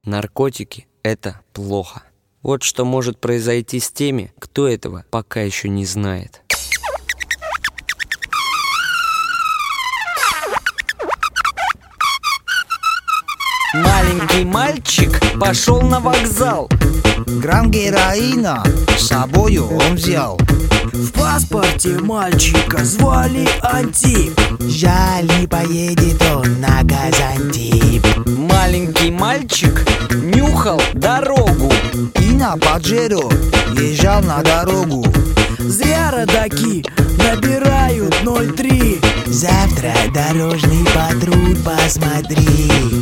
Наркотики – это плохо. Вот что может произойти с теми, кто этого пока еще не знает. Маленький мальчик пошел на вокзал. Грамм героина с собою он взял. В паспорте мальчика звали Антип. Жаль, не поедет он на Газантип. Маленький мальчик нюхал дорогу И на Паджеро езжал на дорогу. Зря родаки набирают 03. Завтра дорожный патруль посмотри.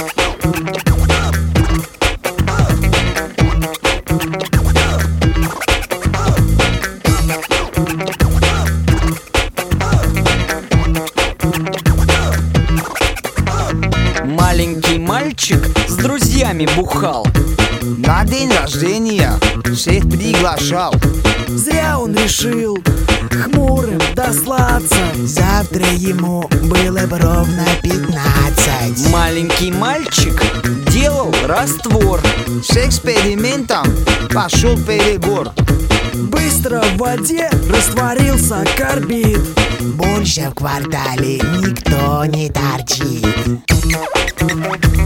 Маленький мальчик с друзьями бухал. На день рождения всех приглашал. Зря он решил хмурым дослаться. Завтра ему было бы ровно 15. Маленький мальчик делал раствор. С экспериментом пошел перебор. Быстро в воде растворился карбид. Больше в квартале никто не торчит.